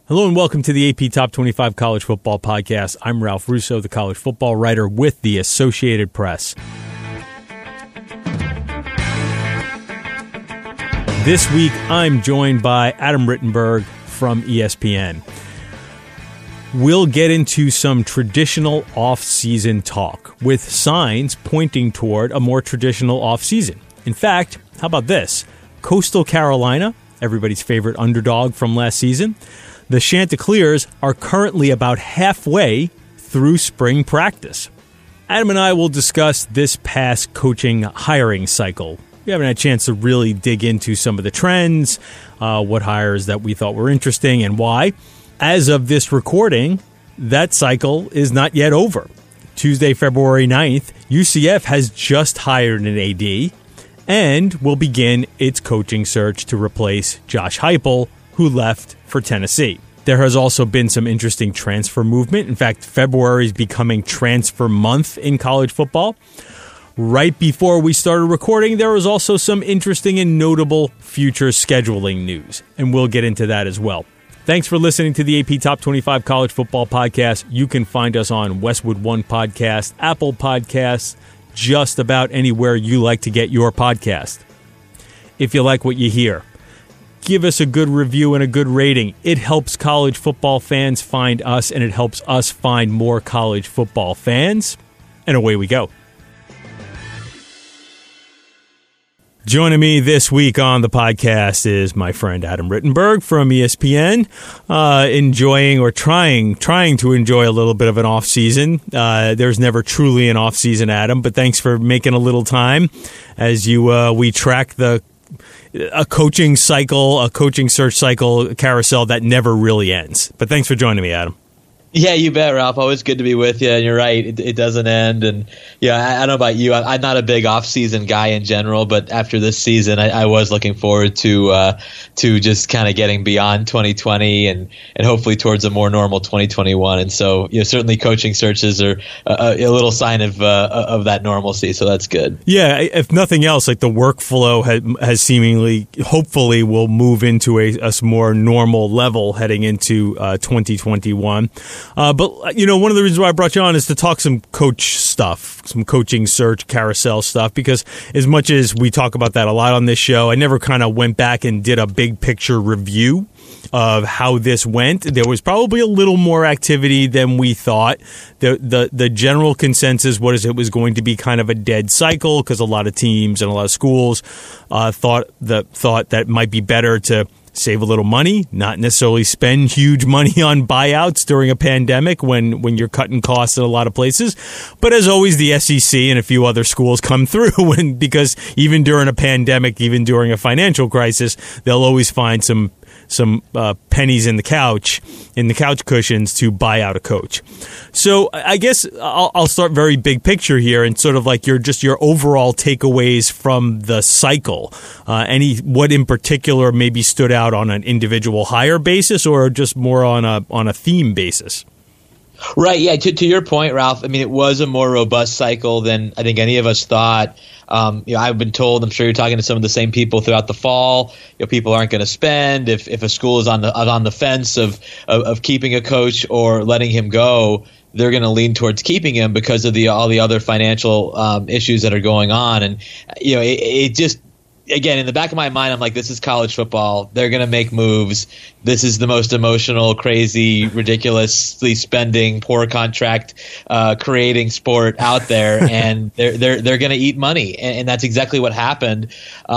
Hello and welcome to the AP Top 25 College Football Podcast. I'm Ralph Russo, the college football writer with the Associated Press. This week, I'm joined by Adam Rittenberg from ESPN. We'll get into some traditional off-season talk with signs pointing toward a more traditional off-season. In fact, how about this? Coastal Carolina, everybody's favorite underdog from last season, the Chanticleers are currently about halfway through spring practice. Adam and I will discuss this past coaching hiring cycle. We haven't had a chance to really dig into some of the trends, what hires that we thought were interesting and why. As of this recording, that cycle is not yet over. Tuesday, February 9th, UCF has just hired an AD and will begin its coaching search to replace Josh Heupel, who left for Tennessee. There has also been some interesting transfer movement. In fact, February is becoming transfer month in college football. Right before we started recording, there was also some interesting and notable future scheduling news, and we'll get into that as well. Thanks for listening to the AP Top 25 College Football Podcast. You can find us on Westwood One Podcast, Apple Podcasts, just about anywhere you like to get your podcast. If you like what you hear, give us a good review and a good rating. It helps college football fans find us, and it helps us find more college football fans. And away we go. Joining me this week on the podcast is my friend Adam Rittenberg from ESPN, enjoying or trying to enjoy a little bit of an off season. There's never truly an off season, Adam, but thanks for making a little time as we track a coaching cycle, a coaching search cycle carousel that never really ends. But thanks for joining me, Adam. Yeah, you bet, Ralph. Always good to be with you. And you're right, it doesn't end. And yeah, I don't know about you. I'm not a big off-season guy in general, but after this season, I was looking forward to just kind of getting beyond 2020 and hopefully towards a more normal 2021. And so, certainly coaching searches are a little sign of that normalcy. So that's good. Yeah, if nothing else, like the workflow has seemingly, hopefully, will move into a more normal level heading into 2021. But one of the reasons why I brought you on is to talk some coach stuff, some coaching search carousel stuff, because as much as we talk about that a lot on this show, I never kind of went back and did a big picture review of how this went. There was probably a little more activity than we thought. The general consensus was it was going to be kind of a dead cycle because a lot of teams and a lot of schools thought that it might be better to save a little money, not necessarily spend huge money on buyouts during a pandemic when you're cutting costs in a lot of places. But as always, the SEC and a few other schools come through because even during a pandemic, even during a financial crisis, they'll always find some pennies in the couch cushions to buy out a coach. So I guess I'll start very big picture here and sort of like your overall takeaways from the cycle. What in particular maybe stood out on an individual hire basis or just more on a theme basis? Right. Yeah. To your point, Ralph, I mean, it was a more robust cycle than I think any of us thought. I've been told, I'm sure you're talking to some of the same people throughout the fall, people aren't going to spend if a school is on the fence of keeping a coach or letting him go. They're going to lean towards keeping him because of all the other financial issues that are going on. And, it just, again, in the back of my mind, I'm like, this is college football. They're going to make moves. This is the most emotional, crazy, ridiculously spending, poor contract creating sport out there, and they're going to eat money, and that's exactly what happened.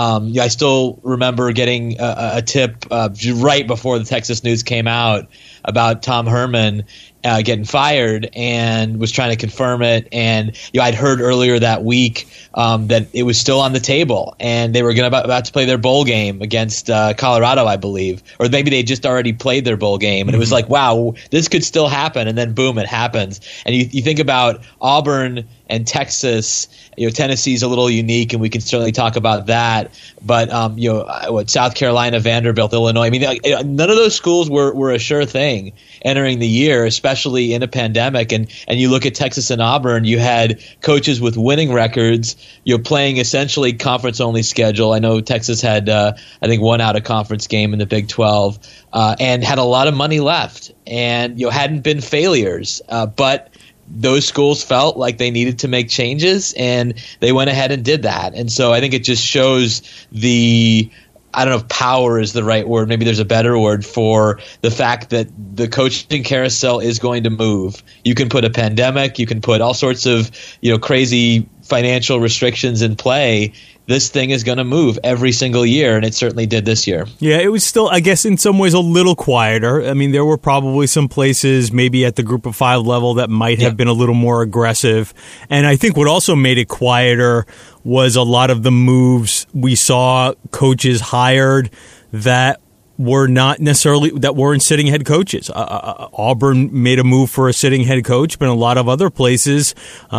I still remember getting a tip right before the Texas news came out about Tom Herman getting fired, and was trying to confirm it. And I'd heard earlier that week that it was still on the table, and they were about to play their bowl game against Colorado, I believe, or maybe they just already played their bowl game, and it was like, wow, this could still happen. And then boom, it happens. And you think about Auburn and Texas. Tennessee's a little unique, and we can certainly talk about that. But South Carolina, Vanderbilt, Illinois. I mean, none of those schools were a sure thing entering the year, especially in a pandemic. And you look at Texas and Auburn, you had coaches with winning records, playing essentially conference-only schedule. I know Texas had, I think, one out-of-conference game in the Big 12, and had a lot of money left, and hadn't been failures. But those schools felt like they needed to make changes, and they went ahead and did that. And so I think it just shows I don't know if power is the right word. Maybe there's a better word for the fact that the coaching carousel is going to move. You can put a pandemic, you can put all sorts of, crazy financial restrictions in play. This thing is going to move every single year, and it certainly did this year. Yeah, it was still, I guess, in some ways a little quieter. I mean, there were probably some places maybe at the Group of Five level that might have been a little more aggressive. And I think what also made it quieter was a lot of the moves we saw coaches hired that were not necessarily, that weren't sitting head coaches. Auburn made a move for a sitting head coach, but in a lot of other places,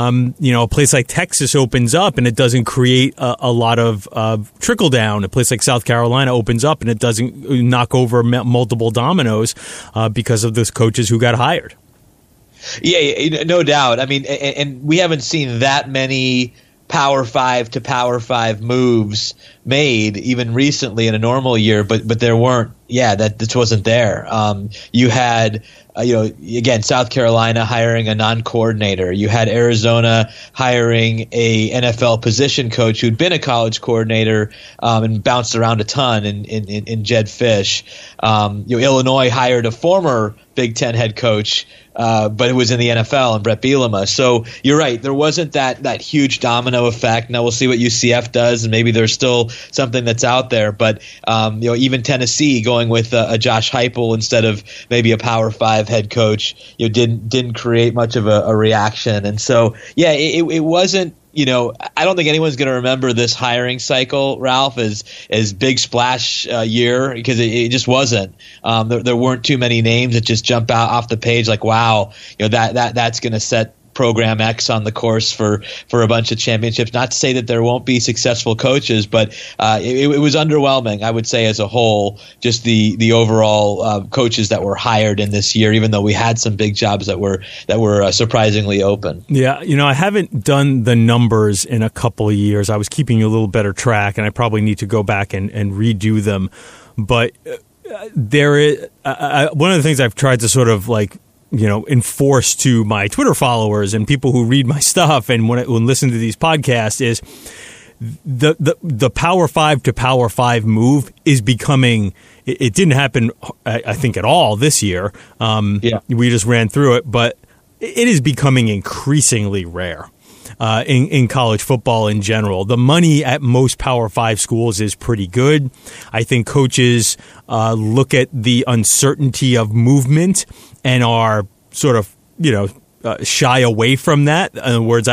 a place like Texas opens up and it doesn't create a lot of trickle down. A place like South Carolina opens up and it doesn't knock over multiple dominoes because of those coaches who got hired. Yeah, no doubt. I mean, and we haven't seen that many Power 5 to Power 5 moves made even recently in a normal year, but there weren't. Yeah, that this wasn't there. You had again, South Carolina hiring a non-coordinator. You had Arizona hiring a NFL position coach who'd been a college coordinator and bounced around a ton in Jed Fish. Illinois hired a former Big Ten head coach, but it was in the NFL, and Brett Bielema. So you're right. There wasn't that huge domino effect. Now we'll see what UCF does, and maybe there's still something that's out there. But even Tennessee going with a Josh Heupel instead of maybe a Power 5 head coach, didn't create much of a reaction. And so it wasn't. I don't think anyone's going to remember this hiring cycle, Ralph, as big splash year, because it just wasn't. There weren't too many names that just jump out off the page like, wow, that's going to set Program X on the course for a bunch of championships. Not to say that there won't be successful coaches, but it was underwhelming, I would say, as a whole, just the overall coaches that were hired in this year, even though we had some big jobs that were surprisingly open. Yeah, I haven't done the numbers in a couple of years. I was keeping a little better track, and I probably need to go back and redo them. But there is one of the things I've tried to sort of enforce to my Twitter followers and people who read my stuff and when listen to these podcasts is the Power 5 to Power 5 move is becoming. It didn't happen, I think, at all this year. We just ran through it, but it is becoming increasingly rare. In college football in general. The money at most Power 5 schools is pretty good. I think coaches look at the uncertainty of movement and are sort of, shy away from that. In other words,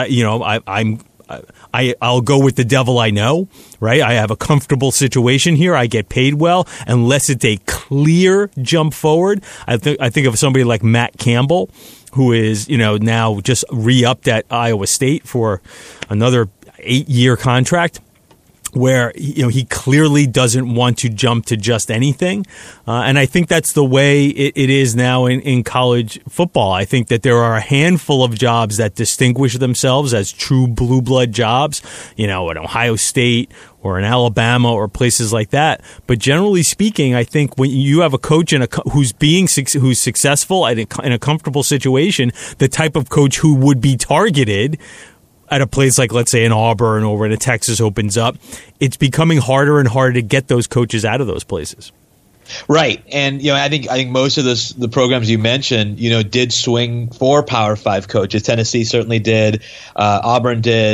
I'll go with the devil I know, right? I have a comfortable situation here. I get paid well, unless it's a clear jump forward. I think of somebody like Matt Campbell, who is, now just re-upped at Iowa State for another 8-year contract, where he clearly doesn't want to jump to just anything. And I think that's the way it is now in college football. I think that there are a handful of jobs that distinguish themselves as true blue blood jobs, at Ohio State or in Alabama or places like that. But generally speaking, I think when you have a coach who's successful in a comfortable situation, the type of coach who would be targeted at a place like, let's say, in Auburn or when a Texas opens up, it's becoming harder and harder to get those coaches out of those places. Right, and I think most of the programs you mentioned, did swing for Power 5 coaches. Tennessee certainly did. Auburn did.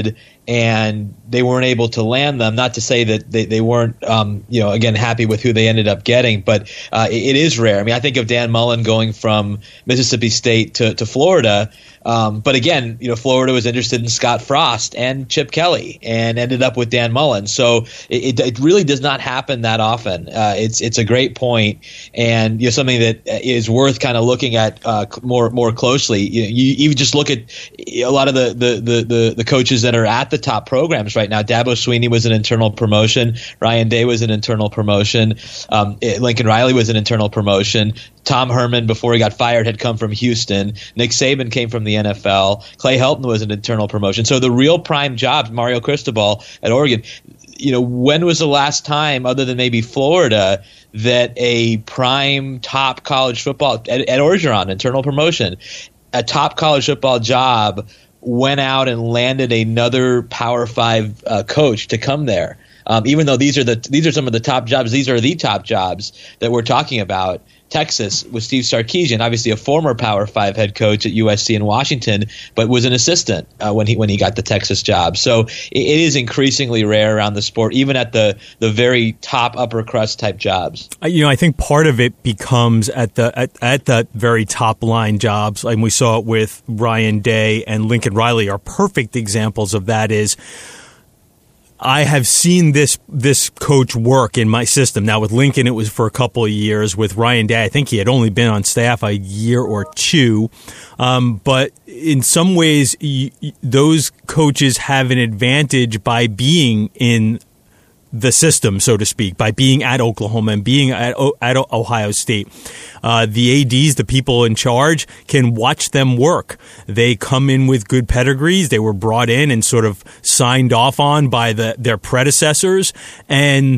and they weren't able to land them. Not to say that they weren't, again, happy with who they ended up getting, but it is rare. I mean, I think of Dan Mullen going from Mississippi State to Florida. But again, Florida was interested in Scott Frost and Chip Kelly and ended up with Dan Mullen. So it really does not happen that often. It's a great point, and something that is worth kind of looking at more closely. You just look at a lot of the coaches that are at the top programs right now. Dabo Swinney was an internal promotion. Ryan Day was an internal promotion. Lincoln Riley was an internal promotion. Tom Herman, before he got fired, had come from Houston. Nick Saban came from the NFL. Clay Helton was an internal promotion. So the real prime jobs, Mario Cristobal at Oregon, when was the last time, other than maybe Florida, that a prime top college football, at Orgeron, internal promotion, a top college football job went out and landed another Power 5 coach to come there? Even though these are some of the top jobs, these are the top jobs that we're talking about. Texas with Steve Sarkisian, obviously a former Power 5 head coach at USC and Washington, but was an assistant when he got the Texas job. So it is increasingly rare around the sport, even at the very top upper crust type jobs. I think part of it becomes at the very top line jobs, and we saw it with Ryan Day and Lincoln Riley are perfect examples of that. Is I have seen this coach work in my system. Now, with Lincoln, it was for a couple of years. With Ryan Day, I think he had only been on staff a year or two. But in some ways, those coaches have an advantage by being in the system, so to speak, by being at Oklahoma and being at Ohio State. The ADs, the people in charge, can watch them work. They come in with good pedigrees. They were brought in and sort of signed off on by their predecessors, and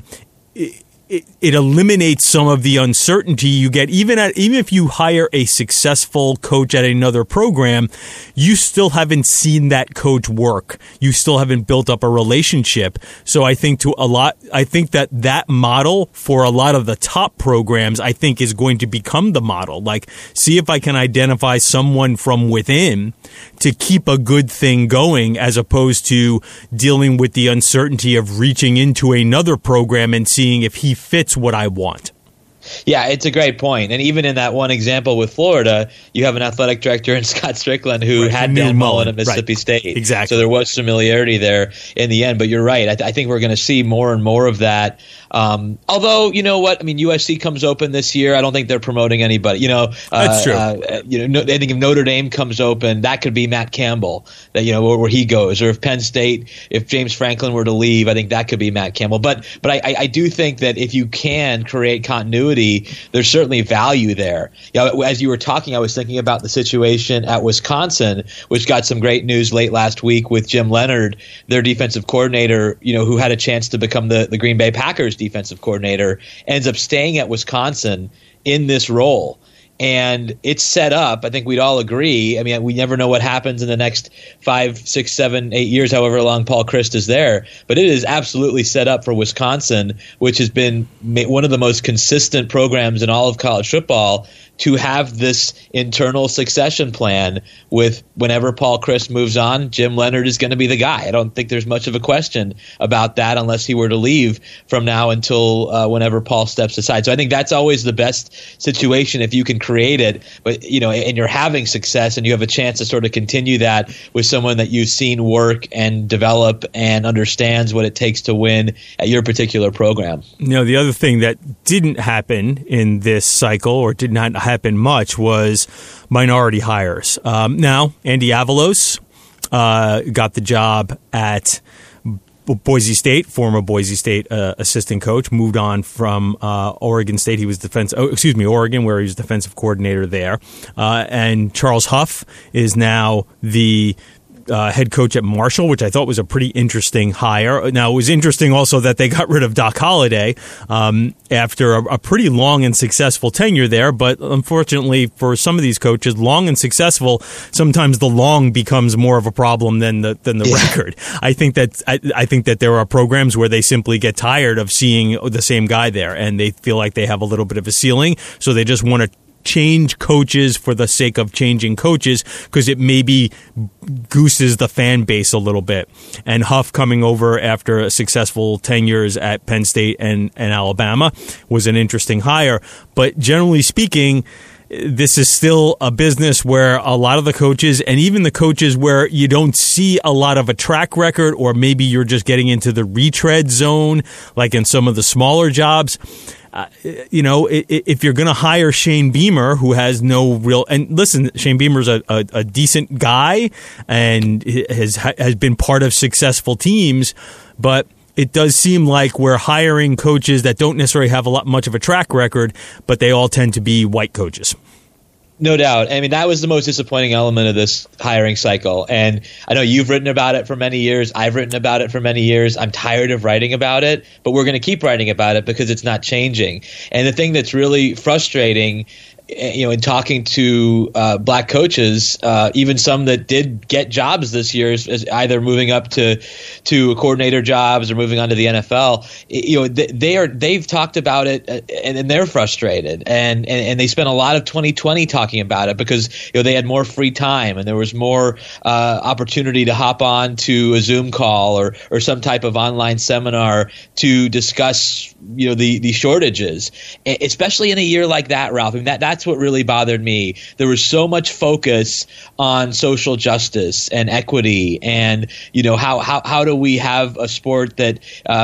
it eliminates some of the uncertainty you get. Even if you hire a successful coach at another program, you still haven't seen that coach work. You still haven't built up a relationship. So I think that model for a lot of the top programs, I think, is going to become the model. Like, see if I can identify someone from within to keep a good thing going, as opposed to dealing with the uncertainty of reaching into another program and seeing if he fits what I want. Yeah, it's a great point. And even in that one example with Florida, you have an athletic director in Scott Strickland who had Dan Mullen at Mississippi State. Exactly. So there was familiarity there in the end. But you're right. I think we're going to see more and more of that. Although, you know what? I mean, USC comes open this year. I don't think they're promoting anybody. That's true. I think if Notre Dame comes open, that could be Matt Campbell, that where he goes. Or if Penn State, if James Franklin were to leave, I think that could be Matt Campbell. But I do think that if you can create continuity, there's certainly value there. As you were talking, I was thinking about the situation at Wisconsin, which got some great news late last week with Jim Leonhard, their defensive coordinator, who had a chance to become the Green Bay Packers defensive coordinator, ends up staying at Wisconsin in this role. And it's set up, I think we'd all agree. I mean, we never know what happens in the next 5, 6, 7, 8 years, however long Paul Chryst is there. But it is absolutely set up for Wisconsin, which has been one of the most consistent programs in all of college football, to have this internal succession plan with whenever Paul Chryst moves on, Jim Leonhard is going to be the guy. I don't think there's much of a question about that unless he were to leave from now until whenever Paul steps aside. So I think that's always the best situation if you can create it, but and you're having success and you have a chance to sort of continue that with someone that you've seen work and develop and understands what it takes to win at your particular program. The other thing that didn't happen in this cycle, or did not happen much, was minority hires. Now, Andy Avalos got the job at Boise State, former Boise State assistant coach, moved on from Oregon State. He was Oregon, where he was defensive coordinator there. And Charles Huff is now the head coach at Marshall, which I thought was a pretty interesting hire. Now, it was interesting also that they got rid of Doc Holliday after a pretty long and successful tenure there. But unfortunately for some of these coaches, long and successful, sometimes the long becomes more of a problem than the record. I think that there are programs where they simply get tired of seeing the same guy there, and they feel like they have a little bit of a ceiling, so they just want to change coaches for the sake of changing coaches because it maybe gooses the fan base a little bit. And Huff coming over after a successful 10 years at Penn State and Alabama was an interesting hire. But generally speaking, this is still a business where a lot of the coaches, and even the coaches where you don't see a lot of a track record, or maybe you're just getting into the retread zone, like in some of the smaller jobs, if you're going to hire Shane Beamer, who has no real, and listen, Shane Beamer's a decent guy and has been part of successful teams, but it does seem like we're hiring coaches that don't necessarily have much of a track record, but they all tend to be white coaches. No doubt. I mean, that was the most disappointing element of this hiring cycle. And I know you've written about it for many years. I've written about it for many years. I'm tired of writing about it, but we're going to keep writing about it because it's not changing. And the thing that's really frustrating, in talking to black coaches, even some that did get jobs this year, as either moving up to coordinator jobs or moving on to the NFL, they've talked about it and they're frustrated, and they spent a lot of 2020 talking about it because they had more free time and there was more opportunity to hop on to a Zoom call or some type of online seminar to discuss the shortages, especially in a year like that, Ralph. I mean, that's what really bothered me. There was so much focus on social justice and equity, and how do we have a sport that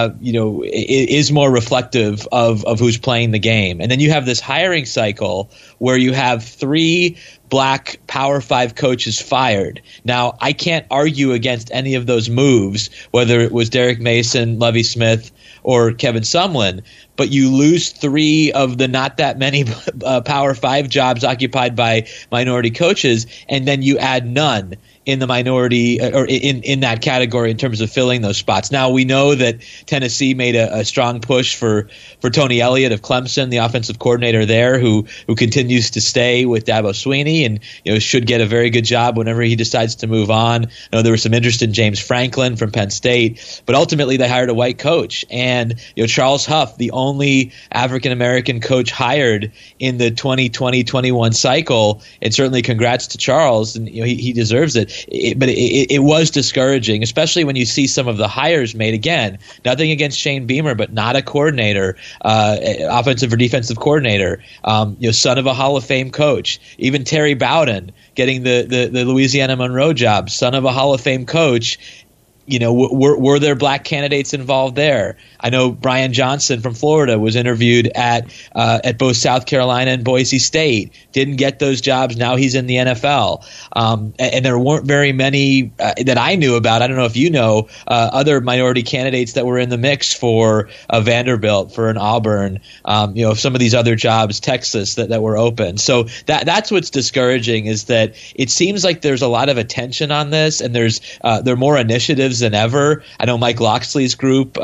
is more reflective of who's playing the game. And then you have this hiring cycle where you have 3 black Power 5 coaches fired. Now, I can't argue against any of those moves, whether it was Derek Mason, Lovie Smith, or Kevin Sumlin, but you lose 3 of the not that many Power 5 jobs occupied by minority coaches, and then you add none in the minority or in that category in terms of filling those spots. Now, we know that Tennessee made a strong push for Tony Elliott of Clemson, the offensive coordinator there, who continues to stay with Dabo Swinney and should get a very good job whenever he decides to move on. I know there was some interest in James Franklin from Penn State, but ultimately they hired a white coach. And Charles Huff, the only African-American coach hired in the 2020-21 cycle, and certainly congrats to Charles, and he deserves it. But it was discouraging, especially when you see some of the hires made. Again, nothing against Shane Beamer, but not a coordinator, offensive or defensive coordinator, son of a Hall of Fame coach. Even Terry Bowden getting the Louisiana Monroe job, son of a Hall of Fame coach. Were there black candidates involved there? I know Brian Johnson from Florida was interviewed at both South Carolina and Boise State. Didn't get those jobs. Now he's in the NFL. And there weren't very many that I knew about. I don't know if you know other minority candidates that were in the mix for a Vanderbilt, for an Auburn, some of these other jobs, Texas, that were open. So that's what's discouraging, is that it seems like there's a lot of attention on this, and there are more initiatives than ever. I know Mike Loxley's group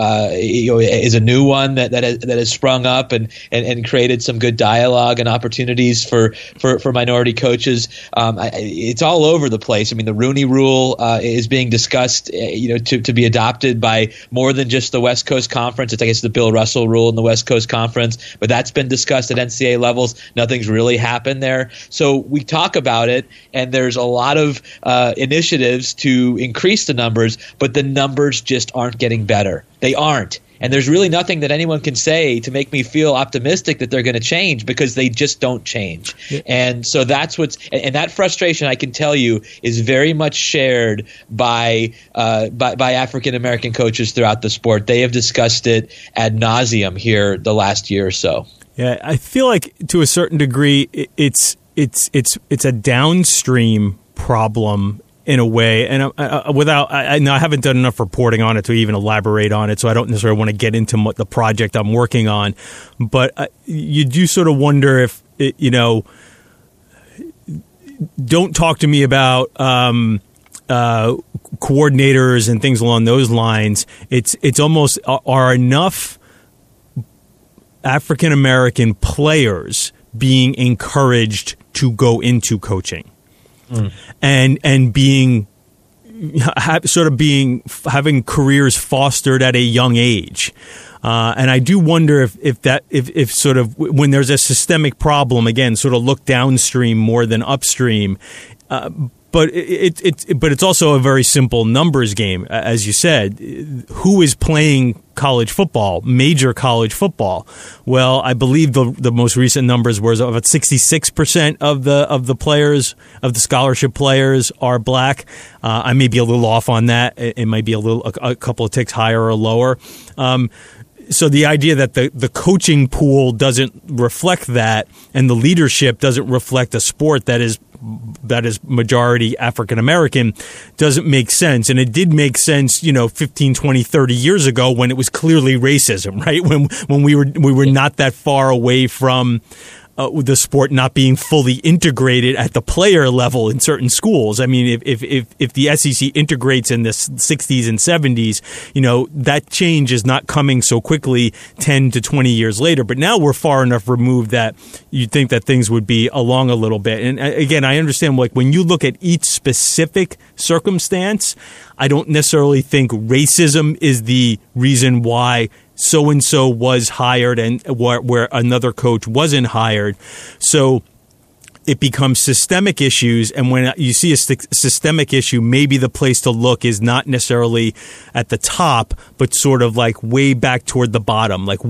is a new one that has sprung up and created some good dialogue and opportunities for minority coaches. It's all over the place. I mean, the Rooney Rule is being discussed, to be adopted by more than just the West Coast Conference. It's, I guess, the Bill Russell Rule in the West Coast Conference, but that's been discussed at NCAA levels. Nothing's really happened there. So we talk about it, and there's a lot of initiatives to increase the numbers, but the numbers just aren't getting better. They aren't. And there's really nothing that anyone can say to make me feel optimistic that they're going to change, because they just don't change. Yeah. And so that's and that frustration, I can tell you, is very much shared by African American coaches throughout the sport. They have discussed it ad nauseum here the last year or so. Yeah, I feel like to a certain degree it's a downstream problem in a way, and I haven't done enough reporting on it to even elaborate on it, so I don't necessarily want to get into the project I'm working on. But you do sort of wonder if don't talk to me about coordinators and things along those lines. It's almost, are enough African American players being encouraged to go into coaching? And being having careers fostered at a young age. And I do wonder if sort of when there's a systemic problem, again, sort of look downstream more than upstream. But it's also a very simple numbers game, as you said. Who is playing college football, major college football? Well, I believe the most recent numbers were about 66% of the players, of the scholarship players, are black. I may be a little off on that. It might be a couple of ticks higher or lower. So the idea that the coaching pool doesn't reflect that, and the leadership doesn't reflect a sport that is majority African American doesn't make sense. And it did make sense, 15, 20, 30 years ago when it was clearly racism, right? When we were not that far away from the sport not being fully integrated at the player level in certain schools. I mean, if the SEC integrates in the 60s and 70s, that change is not coming so quickly 10 to 20 years later. But now we're far enough removed that you'd think that things would be along a little bit. And again, I understand, like, when you look at each specific circumstance, I don't necessarily think racism is the reason why so-and-so was hired and where another coach wasn't hired. So it becomes systemic issues, and when you see a systemic issue, maybe the place to look is not necessarily at the top, but sort of like way back toward the bottom. Like,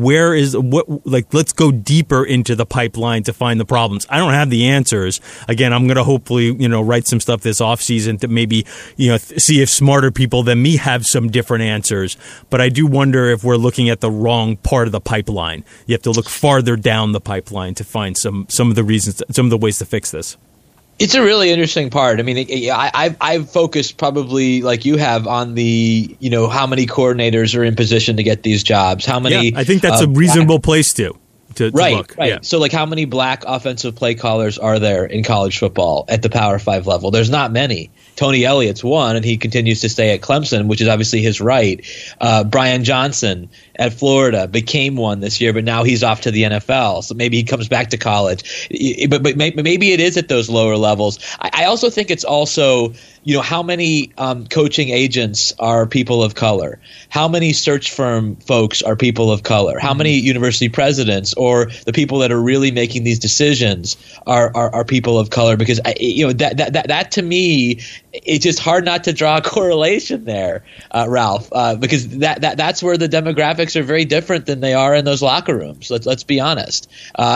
let's go deeper into the pipeline to find the problems. I don't have the answers. Again, I'm going to hopefully, write some stuff this offseason to maybe, see if smarter people than me have some different answers. But I do wonder if we're looking at the wrong part of the pipeline. You have to look farther down the pipeline to find some of the reasons, some of the ways to fix this. It's a really interesting part. I mean, I've focused probably like you have on the, how many coordinators are in position to get these jobs. How many? Yeah, I think that's a reasonable place to look. Right. Yeah. So, like, how many black offensive play callers are there in college football at the Power 5 level? There's not many. Tony Elliott's one, and he continues to stay at Clemson, which is obviously his right. Brian Johnson at Florida became one this year, but now he's off to the NFL, so maybe he comes back to college. But maybe it is at those lower levels. I also think it's also, how many coaching agents are people of color? How many search firm folks are people of color? How many university presidents or the people that are really making these decisions are people of color? Because that to me, it's just hard not to draw a correlation there, Ralph, because that's where the demographics are very different than they are in those locker rooms. Let's be honest.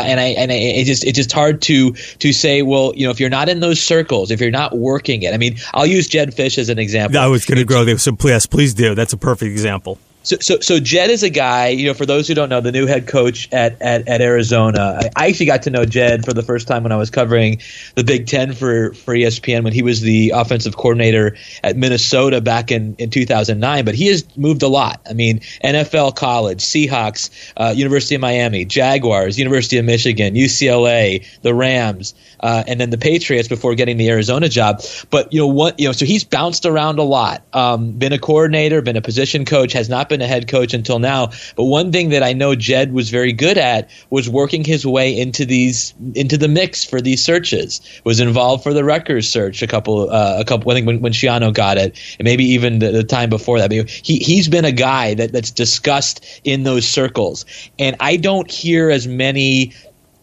It's just hard to say, well, if you're not in those circles, if you're not working it. I mean, I'll use Jedd Fisch as an example. I was going to go there, so please do. That's a perfect example. So Jedd is a guy, for those who don't know, the new head coach at Arizona. I actually got to know Jedd for the first time when I was covering the Big Ten for ESPN when he was the offensive coordinator at Minnesota back in 2009. But he has moved a lot. I mean, NFL, college, Seahawks, University of Miami, Jaguars, University of Michigan, UCLA, the Rams, and then the Patriots before getting the Arizona job. But so he's bounced around a lot. Been a coordinator, been a position coach, has not been a head coach until now. But one thing that I know Jedd was very good at was working his way into the mix for these searches. Was involved for the Rutgers search a couple. I think when Schiano got it, and maybe even the time before that. He's been a guy that's discussed in those circles, and I don't hear as many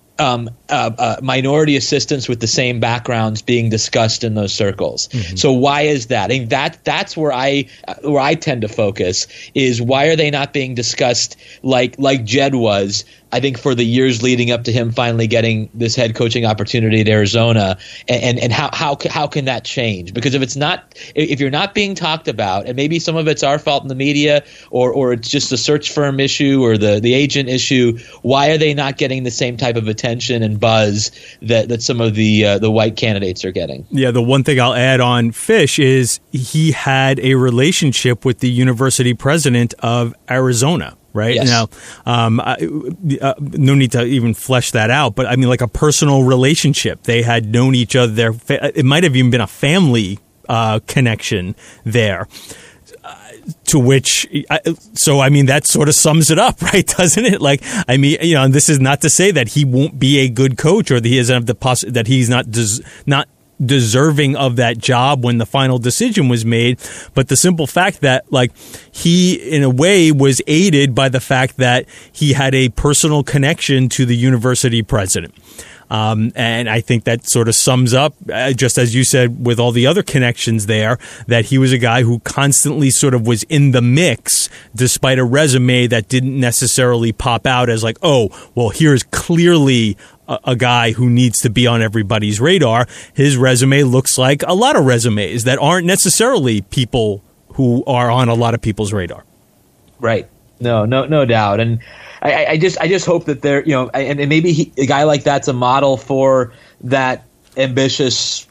minority assistants with the same backgrounds being discussed in those circles. Mm-hmm. So why is that? I think that's where I tend to focus is why are they not being discussed like Jedd was, I think, for the years leading up to him finally getting this head coaching opportunity at Arizona, and how can that change? Because if you're not being talked about, and maybe some of it's our fault in the media, or it's just the search firm issue or the agent issue, why are they not getting the same type of attention and buzz that some of the white candidates are getting? Yeah, the one thing I'll add on Fisch is he had a relationship with the university president of Arizona. Right. Yes. Now, no need to even flesh that out, but I mean, like a personal relationship. They had known each other. It might have even been a family connection there. To which, that sort of sums it up, right? Doesn't it? Like, I mean, and this is not to say that he won't be a good coach or that he doesn't have that he's not deserving of that job when the final decision was made. But the simple fact that, like, he, in a way, was aided by the fact that he had a personal connection to the university president. And I think that sort of sums up, just as you said, with all the other connections there, that he was a guy who constantly sort of was in the mix, despite a resume that didn't necessarily pop out as like, oh, well, here's clearly a guy who needs to be on everybody's radar. His resume looks like a lot of resumes that aren't necessarily people who are on a lot of people's radar. Right. No doubt. And I just hope that there, and maybe a guy like that's a model for that ambitious,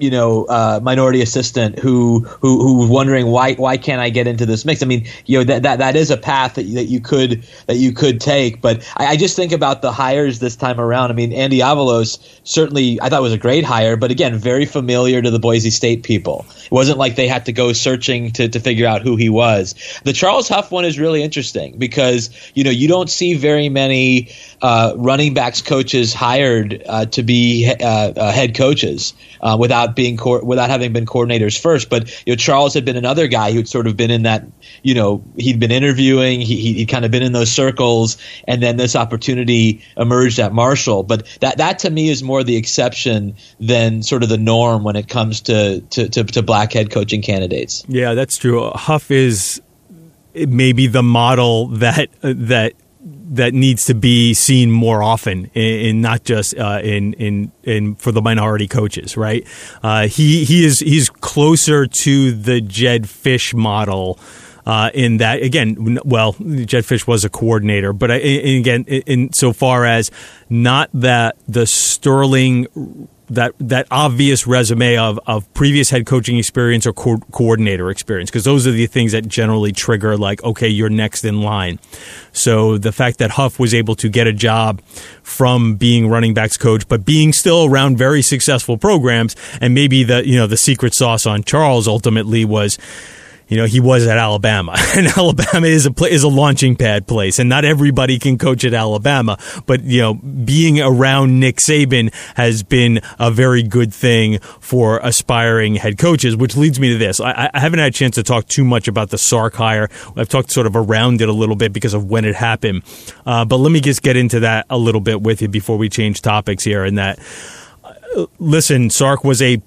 minority assistant who's wondering why can't I get into this mix? I mean, that is a path that you could take. But I just think about the hires this time around. I mean, Andy Avalos certainly I thought was a great hire, but again, very familiar to the Boise State people. It wasn't like they had to go searching to figure out who he was. The Charles Huff one is really interesting because you don't see very many running backs coaches hired to be head coaches without having been coordinators first. But Charles had been another guy who'd sort of been in that, he'd been interviewing, he'd kind of been in those circles, and then this opportunity emerged at Marshall. But that to me is more the exception than sort of the norm when it comes to black head coaching candidates. Yeah, that's true. Huff is maybe the model that needs to be seen more often in not just in for the minority coaches, right? He's closer to the Jedd Fisch model in that, again, well, Jedd Fisch was a coordinator, but again, in so far as not that the sterling that obvious resume of previous head coaching experience or coordinator experience, because those are the things that generally trigger like, okay, you're next in line. So the fact that Huff was able to get a job from being running backs coach, but being still around very successful programs, and maybe the secret sauce on Charles ultimately was, he was at Alabama, and Alabama is a launching pad place, and not everybody can coach at Alabama. But being around Nick Saban has been a very good thing for aspiring head coaches. Which leads me to this: I haven't had a chance to talk too much about the Sark hire. I've talked sort of around it a little bit because of when it happened, but let me just get into that a little bit with you before we change topics here. And that, listen, Sark was a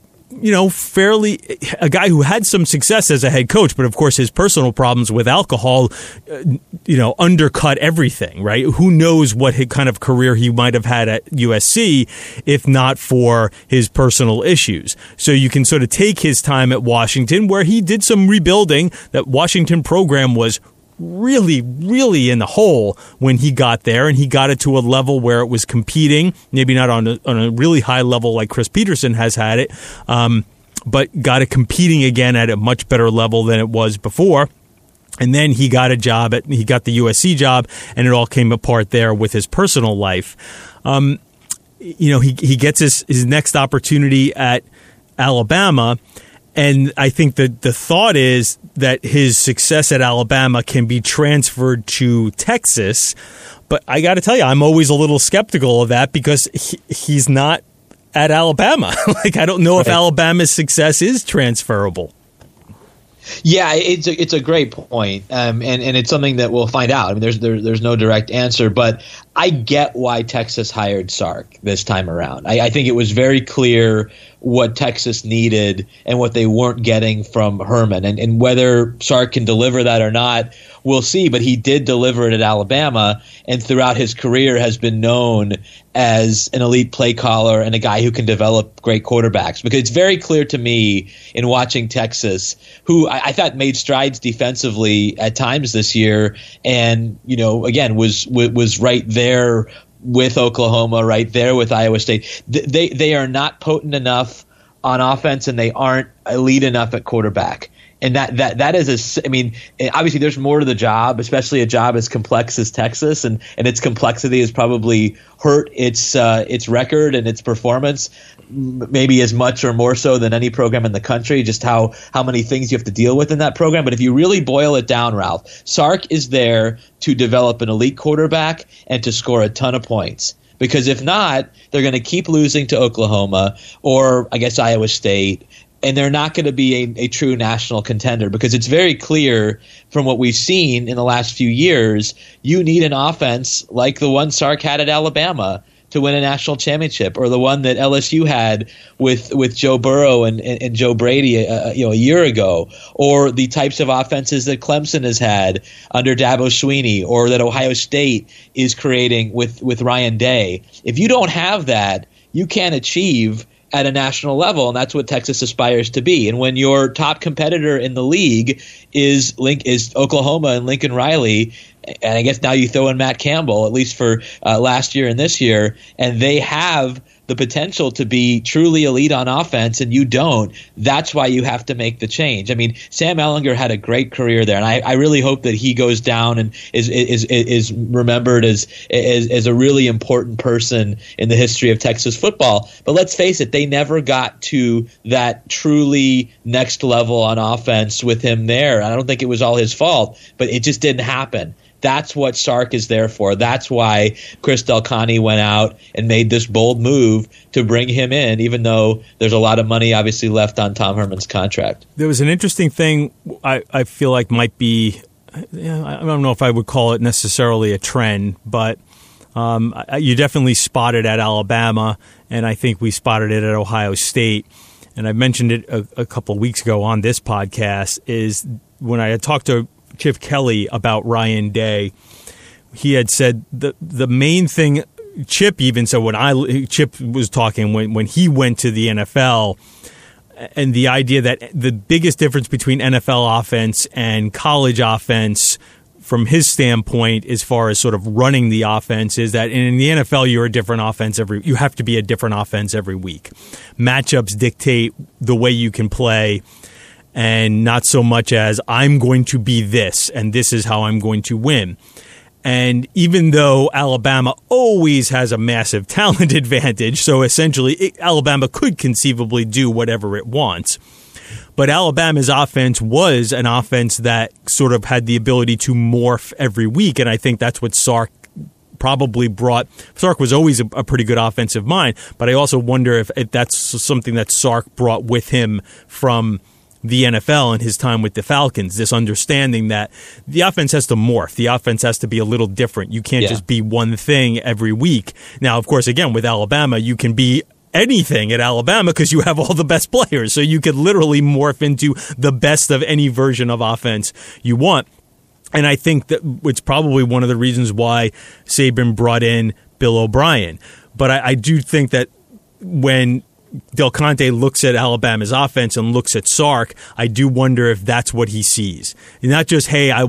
guy who had some success as a head coach, but of course his personal problems with alcohol, undercut everything, right? Who knows what kind of career he might have had at USC if not for his personal issues. So you can sort of take his time at Washington, where he did some rebuilding. That Washington program was really, really in the hole when he got there, and he got it to a level where it was competing, maybe not on a really high level like Chris Peterson has had it, but got it competing again at a much better level than it was before. And then he got the USC job, and it all came apart there with his personal life. He gets his next opportunity at Alabama. And I think that the thought is that his success at Alabama can be transferred to Texas. But I got to tell you, I'm always a little skeptical of that because he's not at Alabama. Like, I don't know if Alabama's success is transferable. Yeah, it's a great point, and it's something that we'll find out. I mean, there's no direct answer, but I get why Texas hired Sark this time around. I think it was very clear what Texas needed and what they weren't getting from Herman, and whether Sark can deliver that or not, we'll see. But he did deliver it at Alabama, and throughout his career has been known as an elite play caller and a guy who can develop great quarterbacks. Because it's very clear to me in watching Texas, who I thought made strides defensively at times this year, and again was right there with Oklahoma, right there with Iowa State. They are not potent enough on offense, and they aren't elite enough at quarterback. And that is obviously there's more to the job, especially a job as complex as Texas, and its complexity has probably hurt its record and its performance, maybe as much or more so than any program in the country, just how many things you have to deal with in that program. But if you really boil it down, Ralph, Sark is there to develop an elite quarterback and to score a ton of points. Because if not, they're going to keep losing to Oklahoma or, I guess, Iowa State, and they're not going to be a true national contender, because it's very clear from what we've seen in the last few years, you need an offense like the one Sark had at Alabama to win a national championship, or the one that LSU had with Joe Burrow and Joe Brady a year ago, or the types of offenses that Clemson has had under Dabo Swinney, or that Ohio State is creating with Ryan Day. If you don't have that, you can't achieve at a national level, and that's what Texas aspires to be. And when your top competitor in the league is Oklahoma and Lincoln Riley, and I guess now you throw in Matt Campbell, at least for last year and this year, and they have the potential to be truly elite on offense, and you don't, that's why you have to make the change. I mean, Sam Ehlinger had a great career there, and I really hope that he goes down and is remembered as a really important person in the history of Texas football. But let's face it, they never got to that truly next level on offense with him there. I don't think it was all his fault, but it just didn't happen. That's what Sark is there for. That's why Chris Del Conte went out and made this bold move to bring him in, even though there's a lot of money obviously left on Tom Herman's contract. There was an interesting thing I feel like might be, I don't know if I would call it necessarily a trend, but you definitely spotted at Alabama, and I think we spotted it at Ohio State. And I mentioned it a couple of weeks ago on this podcast, is when I had talked to Chip Kelly about Ryan Day, he had said the main thing. Chip even said Chip was talking when he went to the NFL, and the idea that the biggest difference between NFL offense and college offense, from his standpoint, as far as sort of running the offense, is that in the NFL you have to be a different offense every week. Matchups dictate the way you can play, and not so much as I'm going to be this, and this is how I'm going to win. And even though Alabama always has a massive talent advantage, so essentially Alabama could conceivably do whatever it wants, but Alabama's offense was an offense that sort of had the ability to morph every week, and I think that's what Sark probably brought. Sark was always a pretty good offensive mind, but I also wonder if that's something that Sark brought with him from the NFL and his time with the Falcons, this understanding that the offense has to morph. The offense has to be a little different. You can't just be one thing every week. Now, of course, again, with Alabama, you can be anything at Alabama because you have all the best players. So you could literally morph into the best of any version of offense you want. And I think that it's probably one of the reasons why Saban brought in Bill O'Brien. But I do think that when Del Conte looks at Alabama's offense and looks at Sark, I do wonder if that's what he sees. And not just, hey, I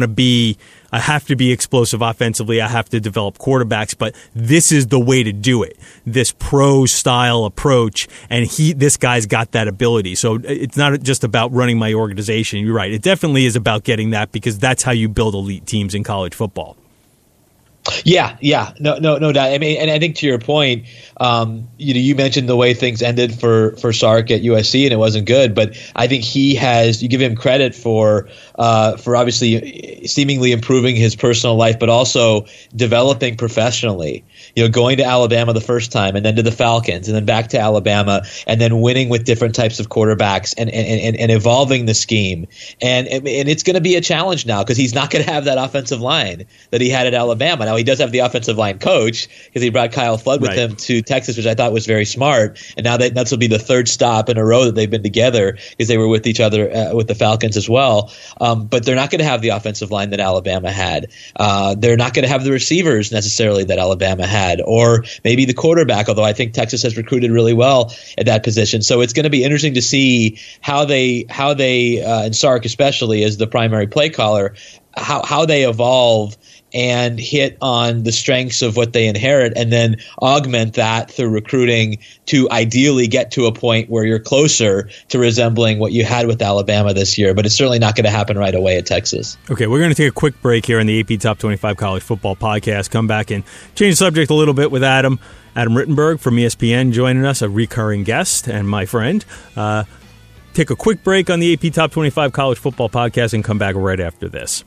have to be explosive offensively, I have to develop quarterbacks, but this is the way to do it. This pro-style approach, and this guy's got that ability. So it's not just about running my organization. You're right. It definitely is about getting that, because that's how you build elite teams in college football. Yeah, no doubt. I mean, and I think to your point, you mentioned the way things ended for Sark at USC, and it wasn't good. But I think you give him credit for obviously seemingly improving his personal life, but also developing professionally. Going to Alabama the first time, and then to the Falcons, and then back to Alabama, and then winning with different types of quarterbacks, and evolving the scheme. And it's going to be a challenge now, because he's not going to have that offensive line that he had at Alabama. Now, he does have the offensive line coach, because he brought Kyle Flood with him to Texas, which I thought was very smart. And now that will be the third stop in a row that they've been together, because they were with each other with the Falcons as well. But they're not going to have the offensive line that Alabama had. They're not going to have the receivers necessarily that Alabama had, or maybe the quarterback, although I think Texas has recruited really well at that position. So it's going to be interesting to see how they and Sark especially as the primary play caller, how they evolve and hit on the strengths of what they inherit, and then augment that through recruiting to ideally get to a point where you're closer to resembling what you had with Alabama this year. But it's certainly not going to happen right away at Texas. Okay, we're going to take a quick break here on the AP Top 25 College Football Podcast. Come back and change the subject a little bit with Adam Rittenberg from ESPN joining us, a recurring guest and my friend. Take a quick break on the AP Top 25 College Football Podcast and come back right after this. 「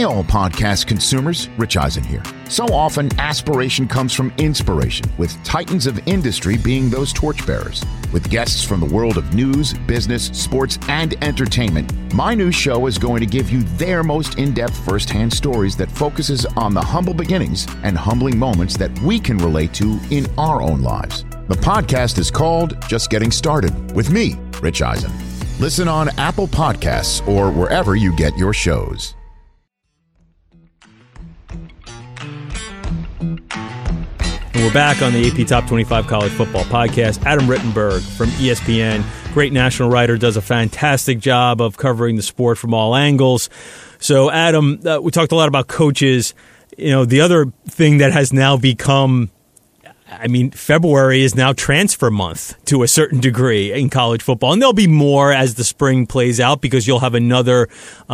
all podcast consumers, Rich Eisen here. So often, aspiration comes from inspiration, with titans of industry being those torchbearers. With guests from the world of news, business, sports, and entertainment, my new show is going to give you their most in-depth first-hand stories that focuses on the humble beginnings and humbling moments that we can relate to in our own lives. The podcast is called Just Getting Started, with me, Rich Eisen. Listen on Apple Podcasts or wherever you get your shows. And we're back on the AP Top 25 College Football Podcast. Adam Rittenberg from ESPN, great national writer, does a fantastic job of covering the sport from all angles. So, Adam, we talked a lot about coaches. You know, the other thing that has now become, February is now transfer month to a certain degree in college football, and there'll be more as the spring plays out because you'll have another,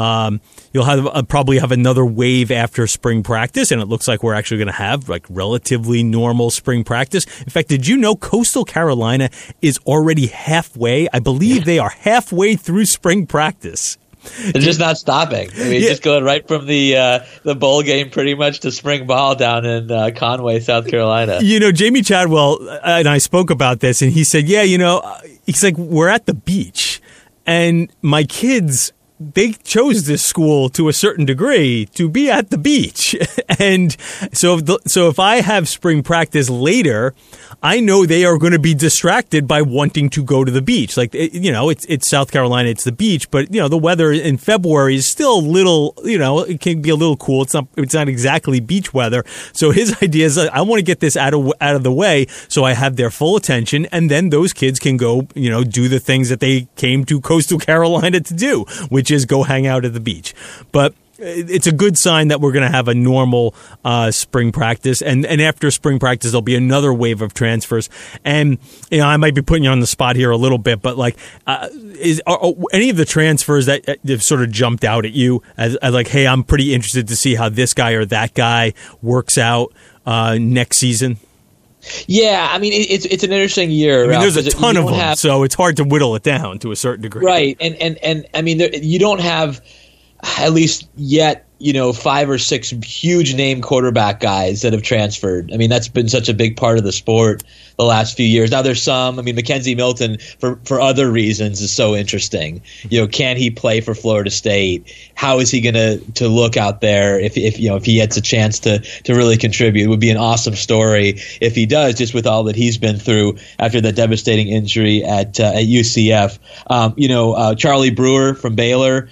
probably have another wave after spring practice, and it looks like we're actually going to have like relatively normal spring practice. In fact, did you know Coastal Carolina is already halfway? I believe they are halfway through spring practice. They're just not stopping. Just going right from the bowl game pretty much to spring ball down in Conway, South Carolina. You know, Jamie Chadwell and I spoke about this, and he said, he's like, we're at the beach, and my kids, they chose this school to a certain degree to be at the beach. And so if I have spring practice later, I know they are going to be distracted by wanting to go to the beach. Like, it's South Carolina, it's the beach, but, the weather in February is still a little, it can be a little cool. It's not exactly beach weather. So his idea is, I want to get this out of the way so I have their full attention, and then those kids can go, do the things that they came to Coastal Carolina to do, which is go hang out at the beach. But it's a good sign that we're going to have a normal spring practice, and after spring practice there'll be another wave of transfers. And I might be putting you on the spot here a little bit, but are any of the transfers that have sort of jumped out at you as like, hey, I'm pretty interested to see how this guy or that guy works out next season? Yeah, it's an interesting year. There's a ton of them, so it's hard to whittle it down to a certain degree. Right, and you don't have, at least yet, 5 or 6 huge name quarterback guys that have transferred. That's been such a big part of the sport the last few years. Now there's some. Mackenzie Milton for other reasons is so interesting. Can he play for Florida State? How is he going to look out there if he gets a chance to really contribute? It would be an awesome story if he does, just with all that he's been through after that devastating injury at UCF. Charlie Brewer from Baylor,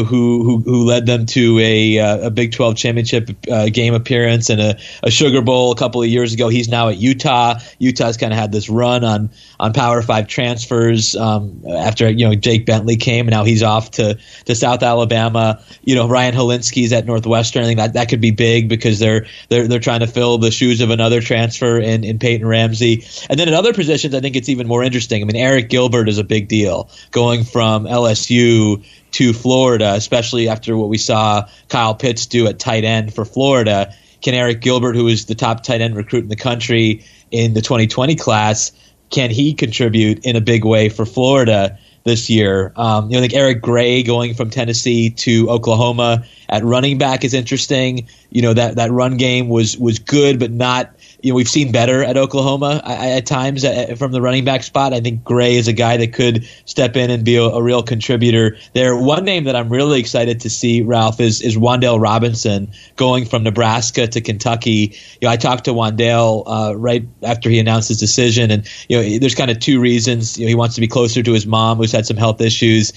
who led them to a Big 12 championship game appearance and a Sugar Bowl a couple of years ago. He's now at Utah. Utah's kind of had this run on Power 5 transfers after Jake Bentley came, and now he's off to South Alabama. Ryan Helinski's at Northwestern. I think that could be big because they're trying to fill the shoes of another transfer in Peyton Ramsey. And then at other positions, I think it's even more interesting. Eric Gilbert is a big deal going from LSU to Florida, especially after what we saw Kyle Pitts do at tight end for Florida. Can Eric Gilbert, who is the top tight end recruit in the country in the 2020 class, can he contribute in a big way for Florida this year? I think Eric Gray going from Tennessee to Oklahoma at running back is interesting. That run game was good, but not. We've seen better at Oklahoma at times from the running back spot. I think Gray is a guy that could step in and be a real contributor there. One name that I'm really excited to see, Ralph, is Wan'Dale Robinson going from Nebraska to Kentucky. I talked to Wan'Dale right after he announced his decision, and there's kind of 2 reasons. He wants to be closer to his mom, who's had some health issues,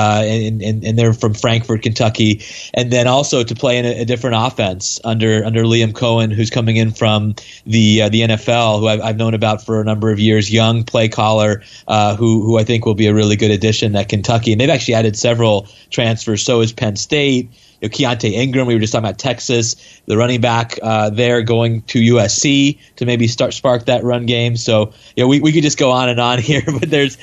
and they're from Frankfort, Kentucky, and then also to play in a different offense under Liam Cohen, who's coming in from the NFL, who I've known about for a number of years, young play caller, who I think will be a really good addition at Kentucky. And they've actually added several transfers. So is Penn State. Keontae Ingram, we were just talking about Texas, the running back there going to USC to maybe spark that run game. So we could just go on and on here, but there's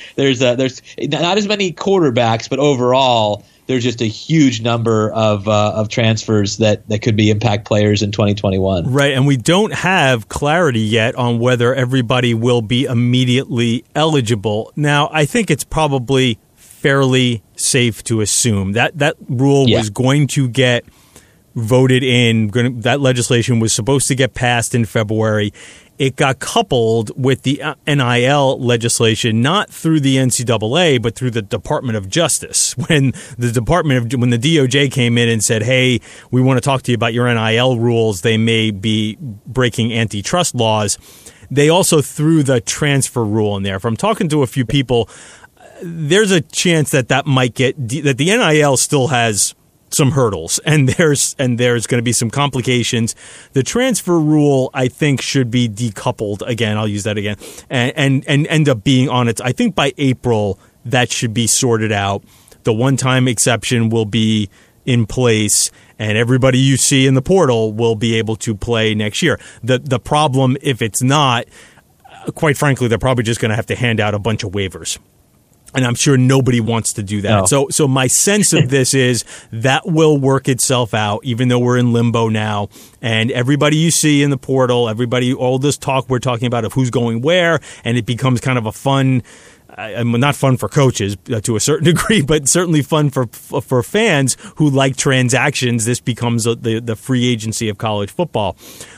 not as many quarterbacks, but overall there's just a huge number of transfers that could be impact players in 2021. Right, and we don't have clarity yet on whether everybody will be immediately eligible. Now, I think it's probably fairly safe to assume that rule was going to get voted in. That legislation was supposed to get passed in February. It got coupled with the NIL legislation, not through the NCAA, but through the Department of Justice. When the DOJ came in and said, hey, we want to talk to you about your NIL rules, they may be breaking antitrust laws, they also threw the transfer rule in there. If I'm talking to a few people, there's a chance that might get that the NIL still has some hurdles, and there's going to be some complications. The transfer rule, I think, should be decoupled again. I'll use that again, and end up being on its. I think by April that should be sorted out. The one-time exception will be in place, and everybody you see in the portal will be able to play next year. The problem, if it's not, quite frankly, they're probably just going to have to hand out a bunch of waivers. And I'm sure nobody wants to do that. No. So my sense of this is that will work itself out, even though we're in limbo now. And everybody you see in the portal, all this talk we're talking about of who's going where, and it becomes kind of a fun, not fun for coaches to a certain degree, but certainly fun for fans who like transactions. This becomes the free agency of college football.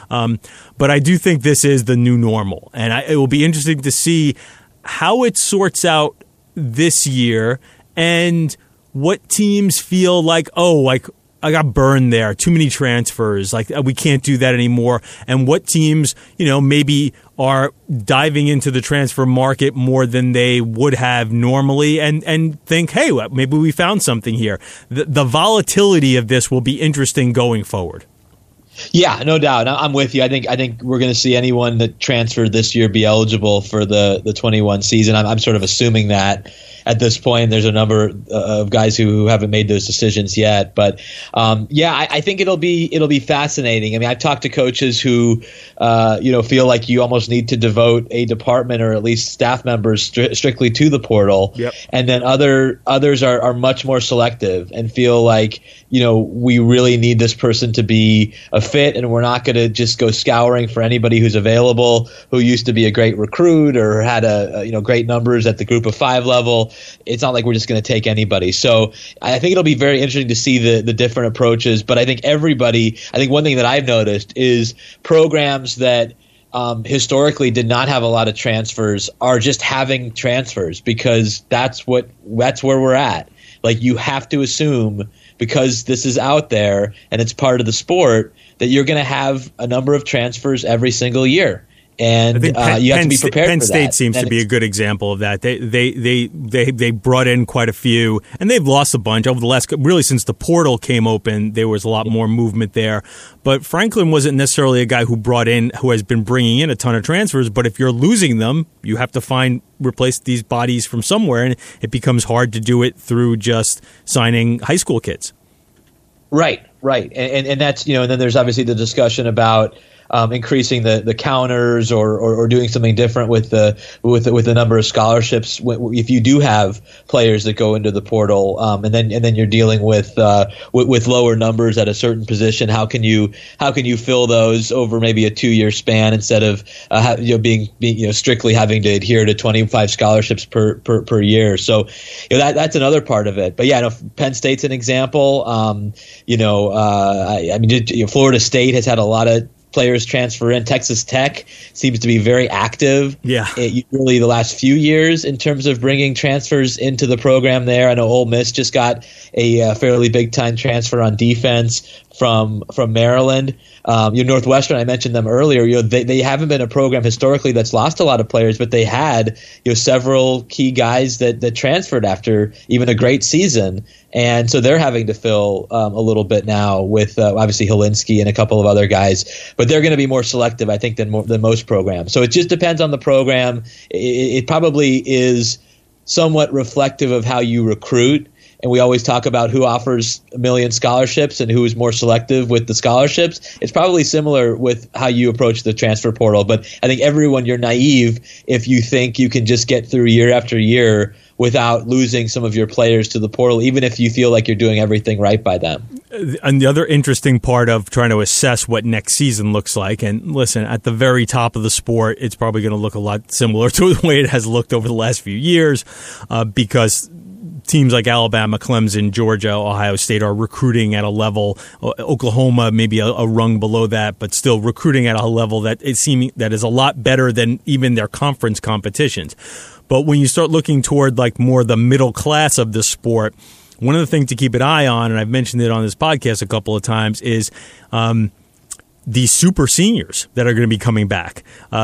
But I do think this is the new normal. And it will be interesting to see how it sorts out this year, and what teams feel like, I got burned there, too many transfers, like we can't do that anymore, and what teams, maybe are diving into the transfer market more than they would have normally, and think, hey, maybe we found something here. The volatility of this will be interesting going forward. Yeah, no doubt. I'm with you. I think we're going to see anyone that transferred this year be eligible for the 21 season. I'm sort of assuming that at this point. There's a number of guys who haven't made those decisions yet. But I think it'll be fascinating. I mean, I've talked to coaches who feel like you almost need to devote a department or at least staff members strictly to the portal. Yep. And then others are much more selective and feel like, we really need this person to be a fit, and we're not going to just go scouring for anybody who's available, who used to be a great recruit or had great numbers at the group of 5 level. It's not like we're just going to take anybody. So I think it'll be very interesting to see the different approaches. But I think one thing that I've noticed is programs that historically did not have a lot of transfers are just having transfers, because that's where we're at. Like, you have to assume, because this is out there and it's part of the sport, that you're going to have a number of transfers every single year. And you have to be prepared for that. Penn State seems to be a good example of that. They brought in quite a few, and they've lost a bunch over the last. Really, since the portal came open, there was a lot more movement there. But Franklin wasn't necessarily a guy who has been bringing in a ton of transfers. But if you're losing them, you have to replace these bodies from somewhere, and it becomes hard to do it through just signing high school kids. Right, and that's and then there's obviously the discussion about increasing the counters or doing something different with the number of scholarships if you do have players that go into the portal, and then you're dealing with lower numbers at a certain position. How can you fill those over maybe a 2-year span instead of being strictly having to adhere to 25 scholarships per year? So that's another part of it. But Penn State's an example. Florida State has had a lot of players transfer in. Texas Tech seems to be very active. Yeah, really the last few years in terms of bringing transfers into the program there. I know Ole Miss just got a fairly big time transfer on defense from Maryland. Northwestern, I mentioned them earlier. They haven't been a program historically that's lost a lot of players, but they had several key guys that transferred after even a great season, and so they're having to fill a little bit now with obviously Helinski and a couple of other guys, but they're going to be more selective, I think, than most programs. So it just depends on the program. It probably is somewhat reflective of how you recruit. And we always talk about who offers 1 million scholarships and who is more selective with the scholarships. It's probably similar with how you approach the transfer portal. But I think you're naive if you think you can just get through year after year without losing some of your players to the portal, even if you feel like you're doing everything right by them. And the other interesting part of trying to assess what next season looks like, and listen, at the very top of the sport, it's probably going to look a lot similar to the way it has looked over the last few years, because teams like Alabama, Clemson, Georgia, Ohio State are recruiting at a level. Oklahoma maybe a rung below that, but still recruiting at a level that is a lot better than even their conference competitions. But when you start looking toward like more the middle class of the sport, one of the things to keep an eye on, and I've mentioned it on this podcast a couple of times, is the super seniors that are going to be coming back,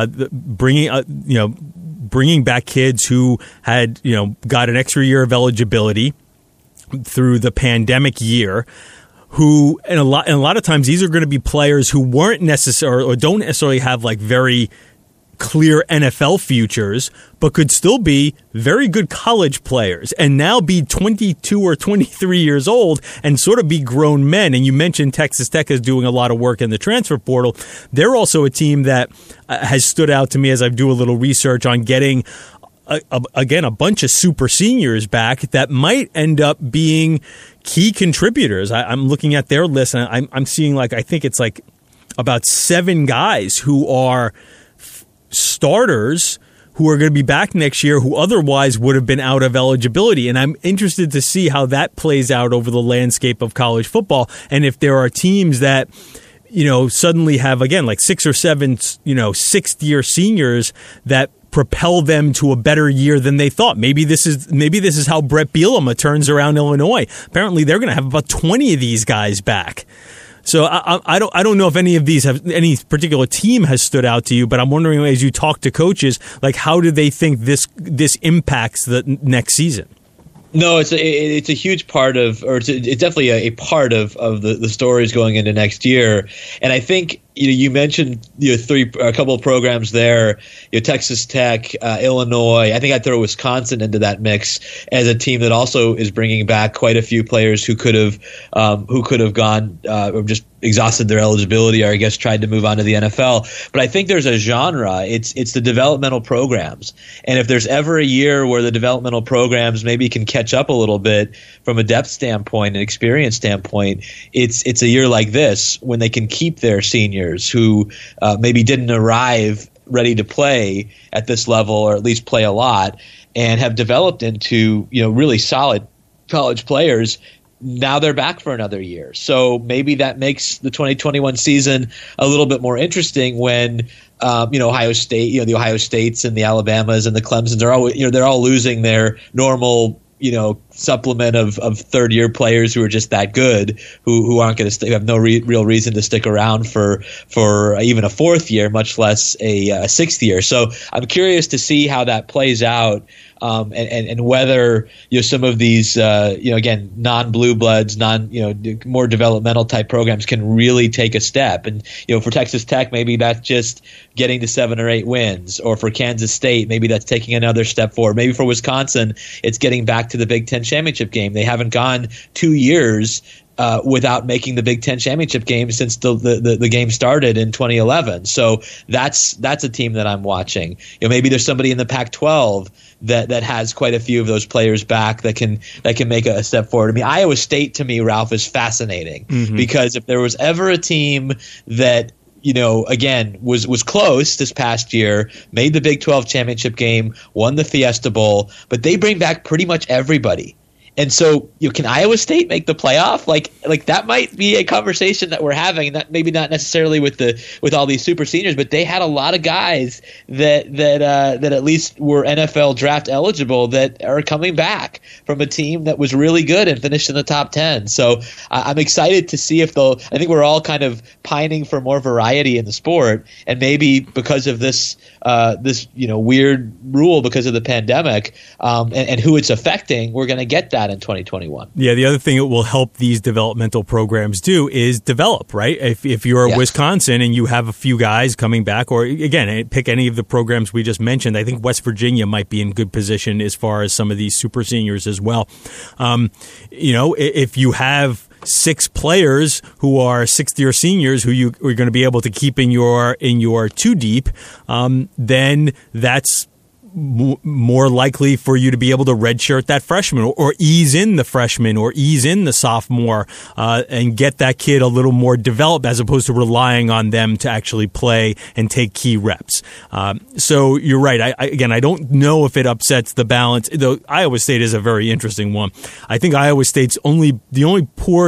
bringing back kids who had got an extra year of eligibility through the pandemic year. Who and a lot of times these are going to be players who weren't necessarily or don't necessarily have like very clear NFL futures, but could still be very good college players and now be 22 or 23 years old and sort of be grown men. And you mentioned Texas Tech is doing a lot of work in the transfer portal. They're also a team that has stood out to me as I do a little research on getting a bunch of super seniors back that might end up being key contributors. I'm looking at their list and I'm seeing I think it's about 7 guys who are starters who are going to be back next year who otherwise would have been out of eligibility. And I'm interested to see how that plays out over the landscape of college football. And if there are teams that, suddenly have, again, 6 or 7, sixth-year seniors that propel them to a better year than they thought. Maybe this is how Brett Bielema turns around Illinois. Apparently they're going to have about 20 of these guys back. So I don't know if any particular team has stood out to you, but I'm wondering as you talk to coaches, how do they think this impacts the next season? No, it's a huge part of, or it's definitely a part of the stories going into next year. And I think you mentioned a couple of programs there, Texas Tech, Illinois. I think I'd throw Wisconsin into that mix as a team that also is bringing back quite a few players who could have gone or just exhausted their eligibility, or I guess tried to move on to the NFL. But I think there's a genre. It's the developmental programs, and if there's ever a year where the developmental programs maybe can catch up a little bit from a depth standpoint and experience standpoint, it's a year like this when they can keep their seniors who maybe didn't arrive ready to play at this level, or at least play a lot, and have developed into really solid college players. Now they're back for another year. So maybe that makes the 2021 season a little bit more interesting when Ohio State, the Ohio States and the Alabamas and the Clemsons are all they're all losing their normal supplement of third-year players who are just that good, who aren't going to have no real reason to stick around for even a fourth year, much less a sixth year. So I'm curious to see how that plays out. And whether some of these again non-blue bloods, more developmental type programs can really take a step. And for Texas Tech, maybe that's just getting to 7 or 8 wins, or for Kansas State, maybe that's taking another step forward. Maybe for Wisconsin, it's getting back to the Big Ten championship game. They haven't gone 2 years without making the Big Ten championship game since the game started in 2011. So that's a team that I'm watching. Maybe there's somebody in the Pac-12 that has quite a few of those players back that can make a step forward. I mean, Iowa State to me, Ralph, is fascinating because if there was ever a team that again, was close this past year, made the Big 12 championship game, won the Fiesta Bowl, but they bring back pretty much everybody. And so, can Iowa State make the playoff? Like that might be a conversation that we're having. Maybe not necessarily with all these super seniors, but they had a lot of guys that at least were NFL draft eligible that are coming back from a team that was really good and finished in the top 10. So I'm excited to see if they'll. I think we're all kind of pining for more variety in the sport, and maybe because of this weird rule because of the pandemic and who it's affecting, we're going to get that in 2021. Yeah, the other thing it will help these developmental programs do is develop, right? If you're Wisconsin and you have a few guys coming back, or again, pick any of the programs we just mentioned, I think West Virginia might be in good position as far as some of these super seniors as well. If you have 6 players who are sixth-year seniors who you are going to be able to keep in your 2 deep, then that's more likely for you to be able to redshirt that freshman or ease in the freshman or ease in the sophomore and get that kid a little more developed as opposed to relying on them to actually play and take key reps. So you're right. I don't know if it upsets the balance, though Iowa State is a very interesting one. I think Iowa State's the only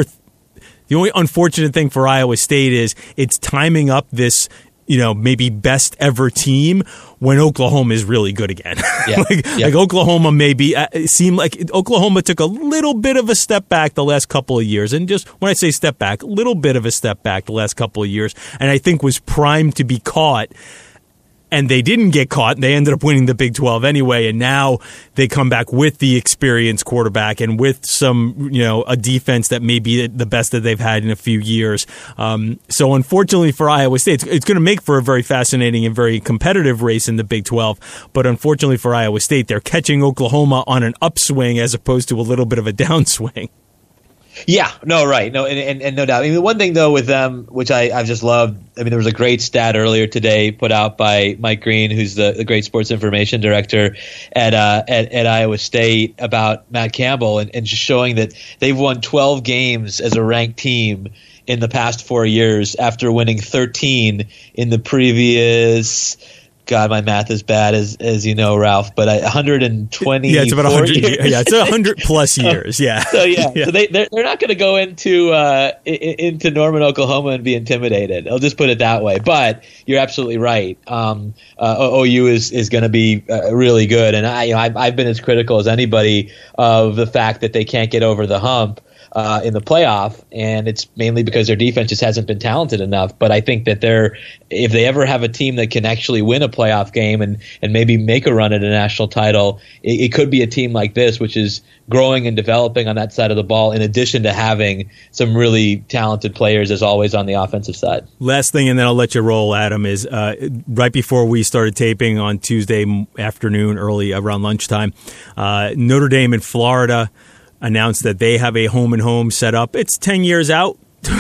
unfortunate thing for Iowa State is it's timing up this, maybe best ever team when Oklahoma is really good again. Yeah. Like Oklahoma seemed like Oklahoma took a little bit of a step back the last couple of years. And just when I say step back, a little bit of a step back the last couple of years. And I think was primed to be caught. And they didn't get caught. They ended up winning the Big 12 anyway. And now they come back with the experienced quarterback and with some, a defense that may be the best that they've had in a few years. So unfortunately for Iowa State, it's going to make for a very fascinating and very competitive race in the Big 12. But unfortunately for Iowa State, they're catching Oklahoma on an upswing as opposed to a little bit of a downswing. Yeah, no, right. No, and no doubt. I mean, the one thing, though, with them, which I've just loved, I mean, there was a great stat earlier today put out by Mike Green, who's the great sports information director at Iowa State, about Matt Campbell and just showing that they've won 12 games as a ranked team in the past 4 years after winning 13 in the previous – God, my math is bad, as you know, Ralph. But 120. Yeah, it's about 100. Yeah, it's 100 plus years. Yeah. So so they're not going to go into Norman, Oklahoma, and be intimidated. I'll just put it that way. But you're absolutely right. OU is going to be really good, and I've been as critical as anybody of the fact that they can't get over the hump in the playoff, and it's mainly because their defense just hasn't been talented enough. But I think that if they ever have a team that can actually win a playoff game and maybe make a run at a national title, it could be a team like this, which is growing and developing on that side of the ball, in addition to having some really talented players, as always, on the offensive side. Last thing, and then I'll let you roll, Adam, is right before we started taping on Tuesday afternoon, early around lunchtime, Notre Dame in Florida announced that they have a home and home set up. It's 10 years out,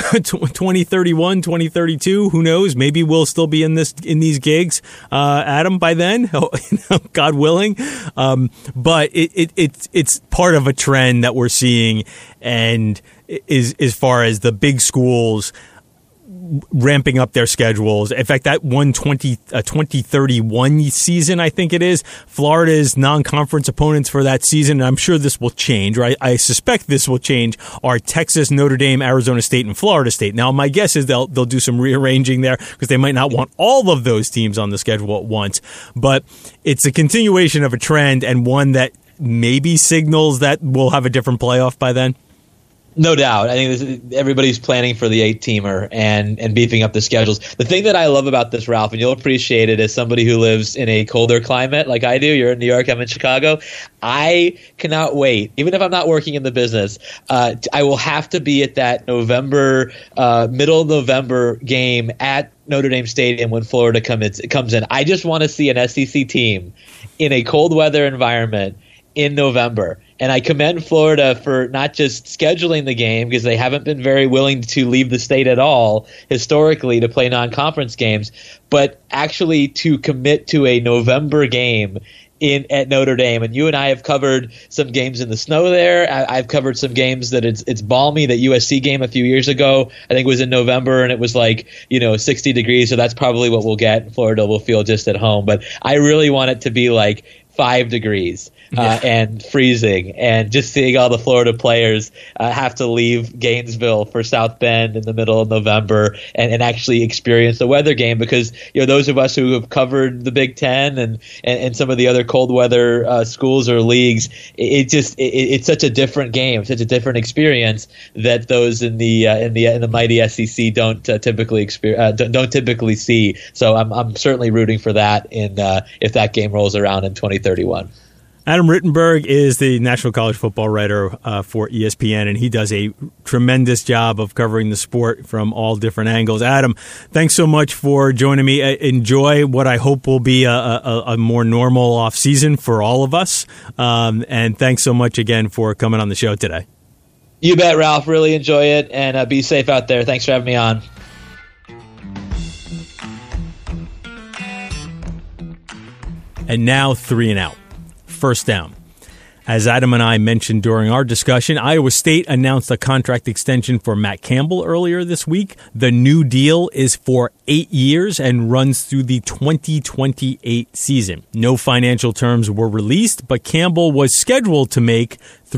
2031, 2032. Who knows? Maybe we'll still be in these gigs, Adam, by then, God willing. But it's part of a trend that we're seeing, and as far as the big schools ramping up their schedules. In fact, that 2031 season, I think it is, Florida's non-conference opponents for that season, and I'm sure this will change, right? I suspect this will change, are Texas, Notre Dame, Arizona State, and Florida State. Now, my guess is they'll do some rearranging there because they might not want all of those teams on the schedule at once. But it's a continuation of a trend, and one that maybe signals that we'll have a different playoff by then. No doubt. I think everybody's planning for the 8-teamer and beefing up the schedules. The thing that I love about this, Ralph, and you'll appreciate it as somebody who lives in a colder climate like I do. You're in New York, I'm in Chicago. I cannot wait, even if I'm not working in the business, I will have to be at that middle of November game at Notre Dame Stadium when Florida comes in. I just want to see an SEC team in a cold weather environment in November. And I commend Florida for not just scheduling the game, because they haven't been very willing to leave the state at all historically to play non-conference games, but actually to commit to a November game at Notre Dame. And you and I have covered some games in the snow there. I've covered some games that it's balmy. That USC game a few years ago, I think, was in November, and it was 60 degrees. So that's probably what we'll get. Florida will feel just at home. But I really want it to be 5 degrees. And freezing, and just seeing all the Florida players have to leave Gainesville for South Bend in the middle of November and actually experience the weather game, because those of us who have covered the Big Ten and some of the other cold weather schools or leagues, it's such a different game, such a different experience that those in the mighty SEC don't typically see. So I'm certainly rooting for that if that game rolls around in 2031. Adam Rittenberg is the national college football writer for ESPN, and he does a tremendous job of covering the sport from all different angles. Adam, thanks so much for joining me. Enjoy what I hope will be a more normal off season for all of us. And thanks so much again for coming on the show today. You bet, Ralph. Really enjoy it, and be safe out there. Thanks for having me on. And now 3 and out. First down. As Adam and I mentioned during our discussion, Iowa State announced a contract extension for Matt Campbell earlier this week. The new deal is for 8 years and runs through the 2028 season. No financial terms were released, but Campbell was scheduled to make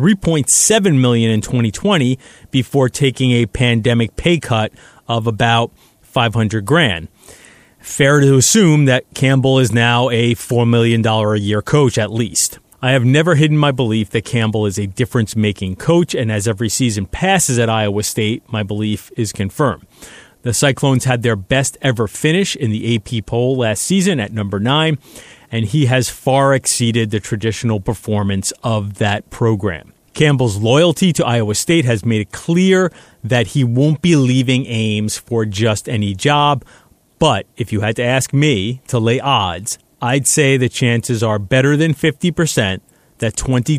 $3.7 million in 2020 before taking a pandemic pay cut of about $500,000. Fair to assume that Campbell is now a $4 million a year coach at least. I have never hidden my belief that Campbell is a difference-making coach, and as every season passes at Iowa State, my belief is confirmed. The Cyclones had their best ever finish in the AP poll last season at number 9, and he has far exceeded the traditional performance of that program. Campbell's loyalty to Iowa State has made it clear that he won't be leaving Ames for just any job, but if you had to ask me to lay odds, I'd say the chances are better than 50% that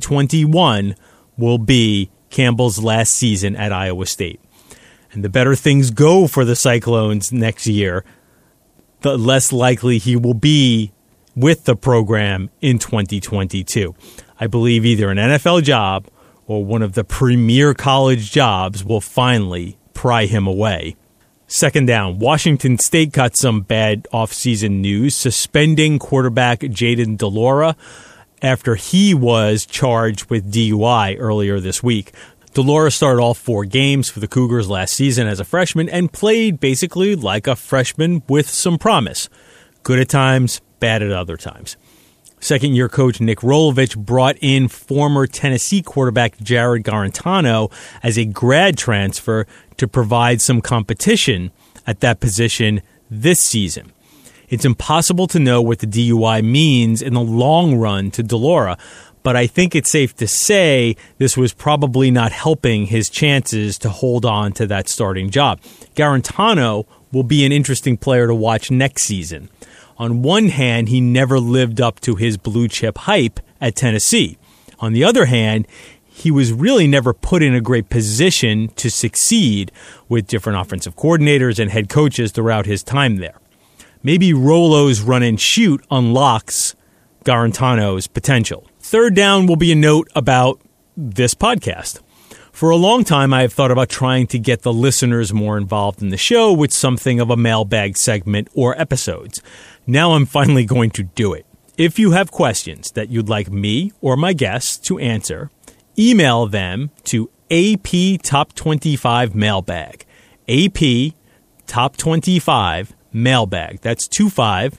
2021 will be Campbell's last season at Iowa State. And the better things go for the Cyclones next year, the less likely he will be with the program in 2022. I believe either an NFL job or one of the premier college jobs will finally pry him away. Second down, Washington State got some bad offseason news, suspending quarterback Jayden de Laura after he was charged with DUI earlier this week. De Laura started all 4 games for the Cougars last season as a freshman and played basically like a freshman with some promise. Good at times, bad at other times. Second-year coach Nick Rolovich brought in former Tennessee quarterback Jared Garantano as a grad transfer to provide some competition at that position this season. It's impossible to know what the DUI means in the long run to de Laura, but I think it's safe to say this was probably not helping his chances to hold on to that starting job. Garantano will be an interesting player to watch next season. On one hand, he never lived up to his blue-chip hype at Tennessee. On the other hand, he was really never put in a great position to succeed with different offensive coordinators and head coaches throughout his time there. Maybe Rolo's run-and-shoot unlocks Garantano's potential. Third down will be a note about this podcast. For a long time, I have thought about trying to get the listeners more involved in the show with something of a mailbag segment or episodes. Now I'm finally going to do it. If you have questions that you'd like me or my guests to answer, email them to AP Top 25 Mailbag. AP Top 25 Mailbag. That's 25,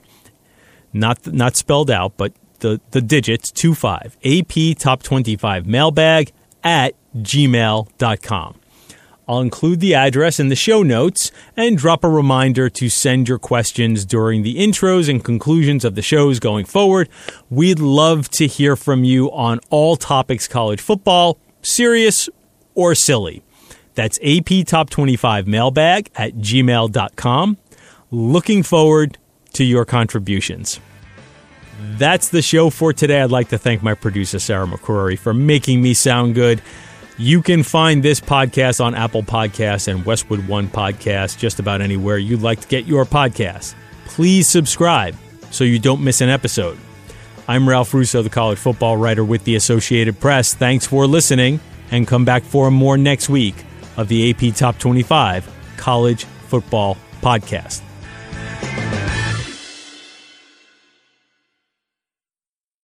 not spelled out, but the digits 25. AP Top 25 Mailbag at gmail.com. I'll include the address in the show notes and drop a reminder to send your questions during the intros and conclusions of the shows going forward. We'd love to hear from you on all topics college football, serious or silly. That's AP Top 25 Mailbag at gmail.com. Looking forward to your contributions. That's the show for today. I'd like to thank my producer, Sarah McCrory, for making me sound good. You can find this podcast on Apple Podcasts and Westwood One Podcasts, just about anywhere you'd like to get your podcast. Please subscribe so you don't miss an episode. I'm Ralph Russo, the college football writer with the Associated Press. Thanks for listening, and come back for more next week of the AP Top 25 College Football Podcast.